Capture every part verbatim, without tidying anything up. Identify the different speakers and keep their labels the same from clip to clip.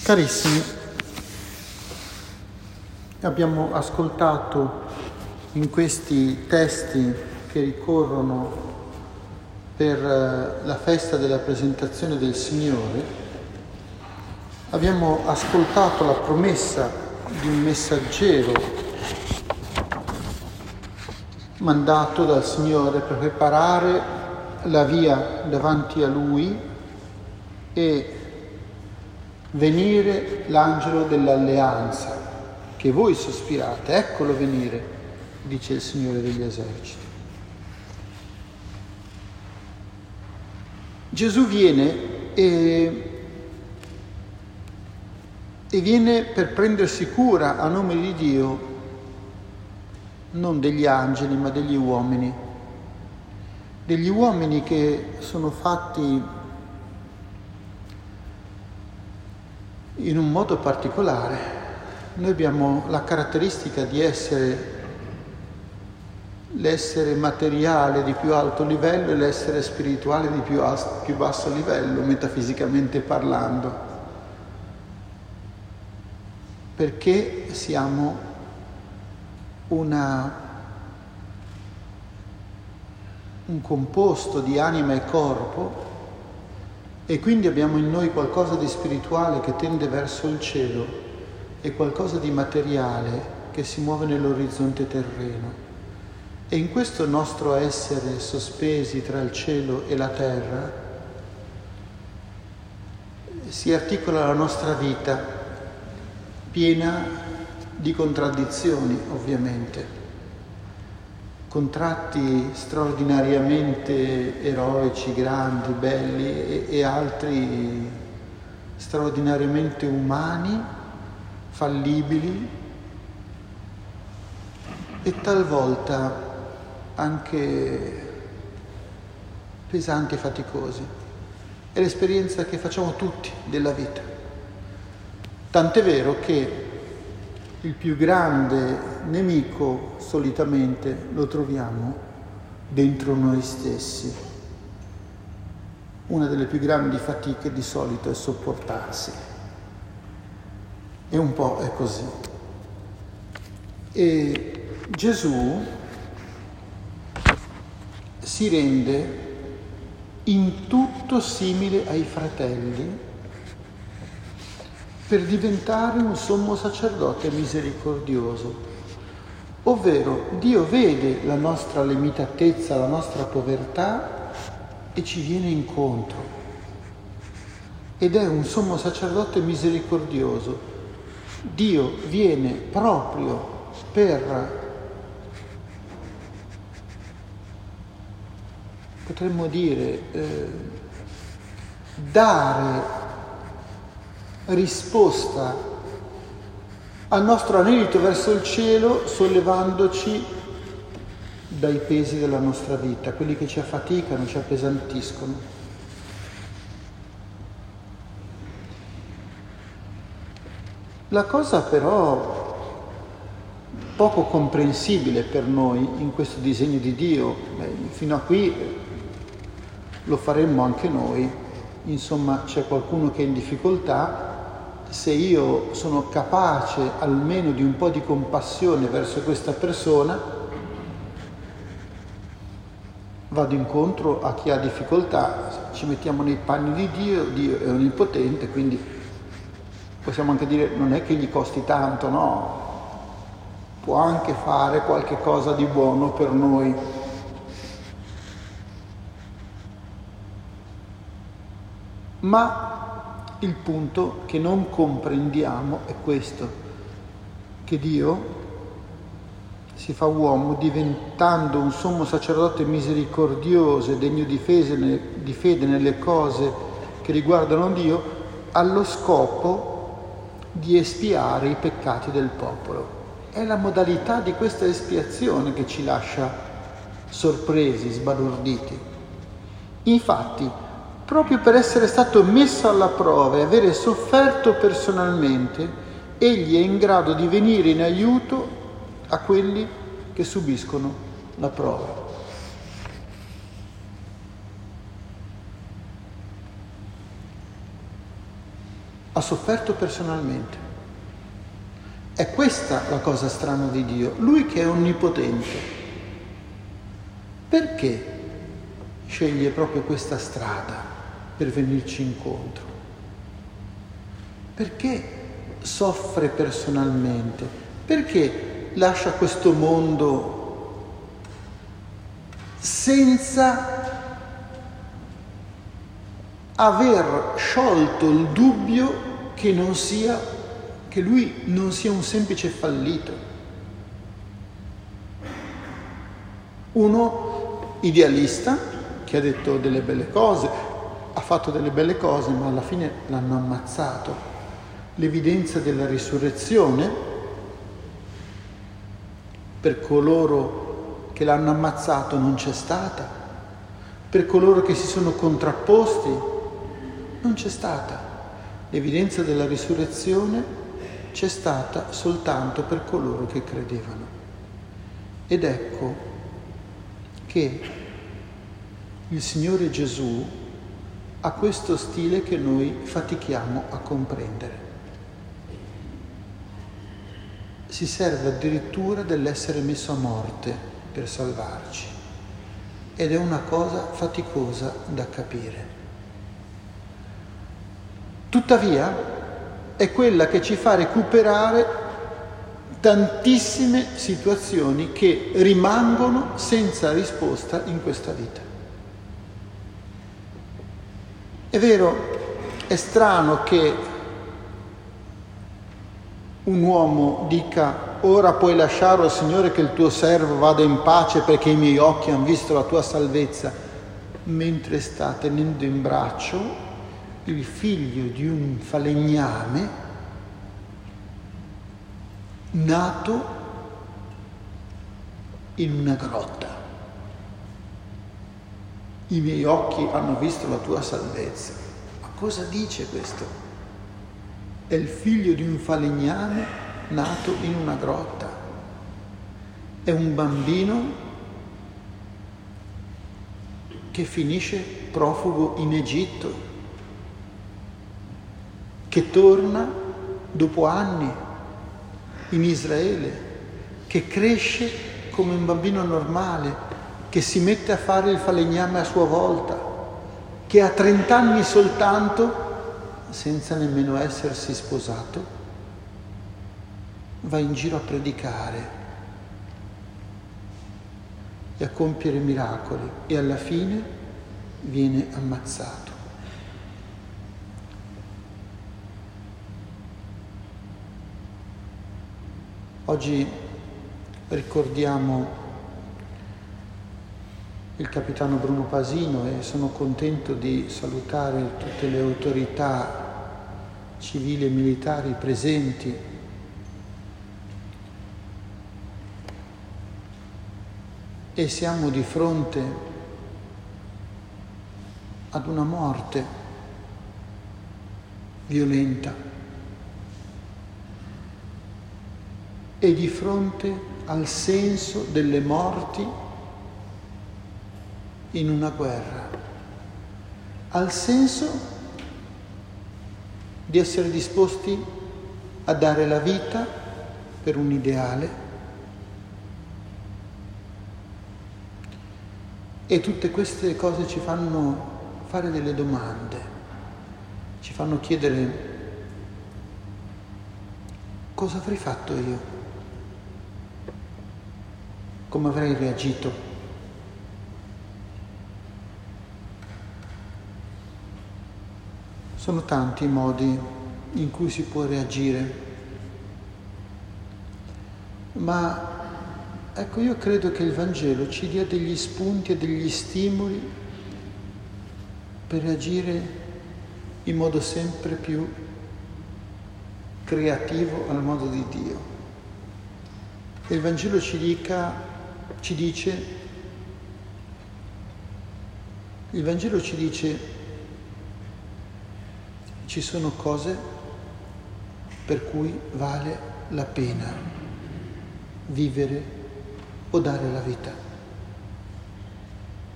Speaker 1: Carissimi, abbiamo ascoltato in questi testi che ricorrono per la festa della presentazione del Signore, abbiamo ascoltato la promessa di un messaggero mandato dal Signore per preparare la via davanti a Lui e venire l'angelo dell'alleanza, che voi sospirate, eccolo venire, dice il Signore degli eserciti. Gesù viene e, e viene per prendersi cura a nome di Dio, non degli angeli, ma degli uomini, degli uomini che sono fatti in un modo particolare. Noi abbiamo la caratteristica di essere l'essere materiale di più alto livello e l'essere spirituale di più, as- più basso livello, metafisicamente parlando, perché siamo una, un composto di anima e corpo, e quindi abbiamo in noi qualcosa di spirituale che tende verso il cielo e qualcosa di materiale che si muove nell'orizzonte terreno. E in questo nostro essere sospesi tra il cielo e la terra si articola la nostra vita, piena di contraddizioni, ovviamente. Contratti straordinariamente eroici, grandi, belli e, e altri straordinariamente umani, fallibili e talvolta anche pesanti e faticosi. È l'esperienza che facciamo tutti della vita. Tant'è vero che il più grande nemico solitamente lo troviamo dentro noi stessi. Una delle più grandi fatiche di solito è sopportarsi. E un po' è così. E Gesù si rende in tutto simile ai fratelli per diventare un sommo sacerdote misericordioso. Ovvero, Dio vede la nostra limitatezza, la nostra povertà e ci viene incontro. Ed è un sommo sacerdote misericordioso. Dio viene proprio per, potremmo dire, eh, dare risposta al nostro anelito verso il cielo, sollevandoci dai pesi della nostra vita, quelli che ci affaticano, ci appesantiscono. La cosa però poco comprensibile per noi in questo disegno di Dio, beh, fino a qui lo faremmo anche noi, insomma c'è qualcuno che è in difficoltà. Se io sono capace almeno di un po' di compassione verso questa persona, vado incontro a chi ha difficoltà, ci mettiamo nei panni di Dio, Dio è onnipotente, quindi possiamo anche dire non è che gli costi tanto, no, può anche fare qualche cosa di buono per noi. Ma il punto che non comprendiamo è questo, che Dio si fa uomo diventando un sommo sacerdote misericordioso e degno di fede, di fede nelle cose che riguardano Dio, allo scopo di espiare i peccati del popolo. È la modalità di questa espiazione che ci lascia sorpresi, sbalorditi. Infatti, proprio per essere stato messo alla prova e avere sofferto personalmente, egli è in grado di venire in aiuto a quelli che subiscono la prova. ha sofferto personalmente. È questa la cosa strana di Dio. Lui che è onnipotente, perché sceglie proprio questa strada per venirci incontro? Perché soffre personalmente? Perché lascia questo mondo senza aver sciolto il dubbio che non sia, che lui non sia un semplice fallito? Uno idealista che ha detto delle belle cose, ha fatto delle belle cose, ma alla fine l'hanno ammazzato. L'evidenza della risurrezione per coloro che l'hanno ammazzato non c'è stata, per coloro che si sono contrapposti non c'è stata. L'evidenza della risurrezione c'è stata soltanto per coloro che credevano. Ed ecco che il Signore Gesù ha questo stile che noi fatichiamo a comprendere. Si serve addirittura dell'essere messo a morte per salvarci, ed è una cosa faticosa da capire. Tuttavia è quella che ci fa recuperare tantissime situazioni che rimangono senza risposta in questa vita. È vero, è strano che un uomo dica: ora puoi lasciare, oh Signore, che il tuo servo vada in pace perché i miei occhi hanno visto la tua salvezza, mentre sta tenendo in braccio il figlio di un falegname nato in una grotta. I miei occhi hanno visto la tua salvezza. Ma cosa dice questo? È il figlio di un falegname nato in una grotta. È un bambino che finisce profugo in Egitto, che torna dopo anni in Israele, che cresce come un bambino normale, che si mette a fare il falegname a sua volta, che a trent'anni soltanto, senza nemmeno essersi sposato, va in giro a predicare e a compiere miracoli, e alla fine viene ammazzato. Oggi ricordiamo il capitano Bruno Pasino e sono contento di salutare tutte le autorità civili e militari presenti. E siamo di fronte ad una morte violenta e di fronte al senso delle morti in una guerra, al senso di essere disposti a dare la vita per un ideale, e tutte queste cose ci fanno fare delle domande, ci fanno chiedere: cosa avrei fatto io? Come avrei reagito? Sono tanti i modi in cui si può reagire, ma ecco, io credo che il Vangelo ci dia degli spunti e degli stimoli per reagire in modo sempre più creativo al modo di Dio. E il Vangelo ci dica Ci dice, il Vangelo ci dice, ci sono cose per cui vale la pena vivere o dare la vita.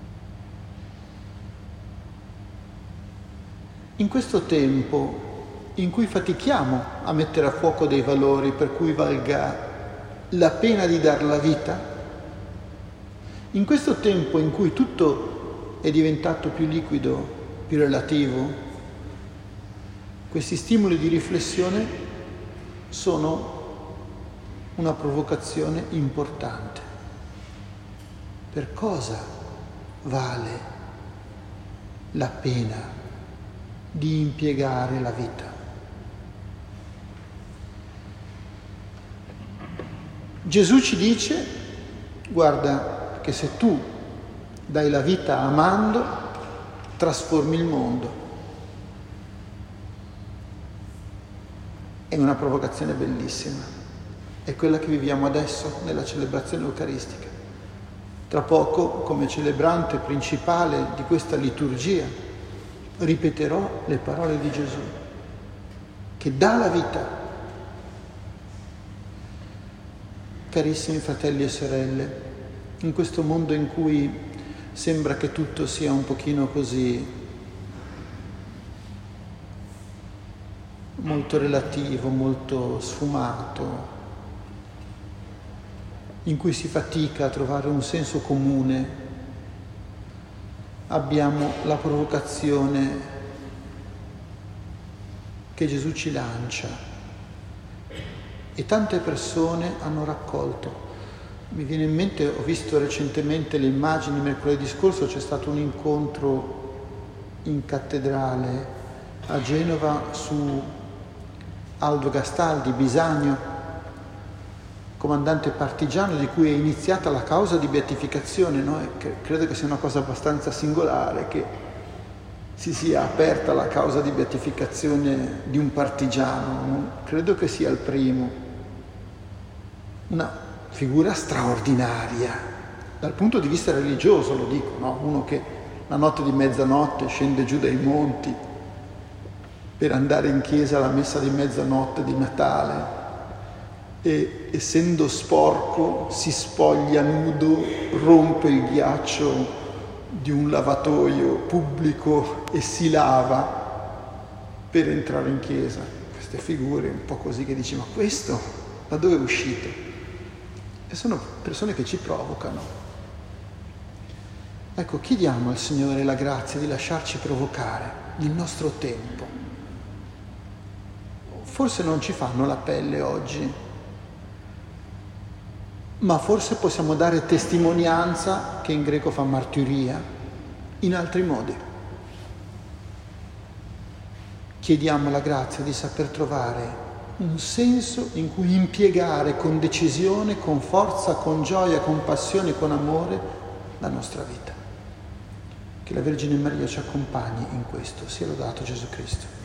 Speaker 1: In questo tempo in cui fatichiamo a mettere a fuoco dei valori per cui valga la pena di dar la vita, in questo tempo in cui tutto è diventato più liquido, più relativo, questi stimoli di riflessione sono una provocazione importante. Per cosa vale la pena di impiegare la vita? Gesù ci dice, guarda che se tu dai la vita amando, trasformi il mondo. È una provocazione bellissima, è quella che viviamo adesso nella celebrazione eucaristica. Tra poco, come celebrante principale di questa liturgia, ripeterò le parole di Gesù, che dà la vita. Carissimi fratelli e sorelle, in questo mondo in cui sembra che tutto sia un pochino così molto relativo, molto sfumato, in cui si fatica a trovare un senso comune, abbiamo la provocazione che Gesù ci lancia. E tante persone hanno raccolto. Mi viene in mente, ho visto recentemente le immagini, mercoledì scorso c'è stato un incontro in cattedrale a Genova su Aldo Gastaldi, Bisagno, comandante partigiano di cui è iniziata la causa di beatificazione, no? E credo che sia una cosa abbastanza singolare che si sia aperta la causa di beatificazione di un partigiano, no? Credo che sia il primo. Una figura straordinaria, dal punto di vista religioso lo dico, no? Uno che la notte di mezzanotte scende giù dai monti per andare in chiesa alla messa di mezzanotte di Natale e, essendo sporco, si spoglia nudo, rompe il ghiaccio di un lavatoio pubblico e si lava per entrare in chiesa. Queste figure un po' così che dici, ma questo da dove è uscito? E sono persone che ci provocano. Ecco, chiediamo al Signore la grazia di lasciarci provocare nel nostro tempo. Forse non ci fanno la pelle oggi, ma forse possiamo dare testimonianza, che in greco fa martiria, in altri modi. Chiediamo la grazia di saper trovare un senso in cui impiegare con decisione, con forza, con gioia, con passione, con amore la nostra vita. Che la Vergine Maria ci accompagni in questo. Sia lodato Gesù Cristo.